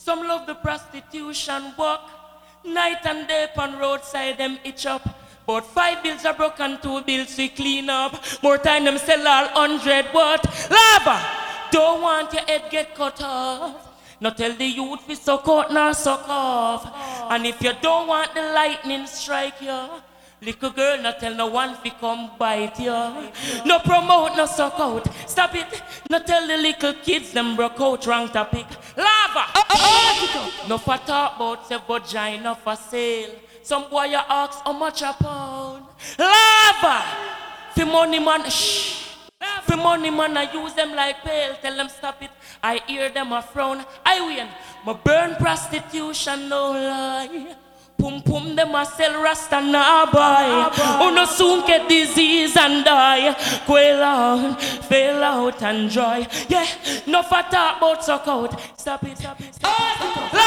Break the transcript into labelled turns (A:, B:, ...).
A: Some love the prostitution work. Night and day on roadside them itch up. But 5 bills are broken, 2 bills we clean up. More time them sell all 100 what? Lava! Don't want your head get cut off. Not tell the youth we suck out nor suck off. And if you don't want the lightning strike you, little girl not tell no one fi come bite you. No promote, no suck out. Stop it. No tell the little kids them broke out wrong topic. Lava! No for talk about say vagina for sale. Some boy you ask how much a pound. Lava! For money man, shh. For money man I use them like pail. Tell them stop it. I hear them a frown. I win. My burn prostitution no lie. Pum pum them a sell rasta na buy. Uno soon get disease and die. Quail out, fail out and dry. Yeah, no for talk about suck out. Stop it, stop it, stop it.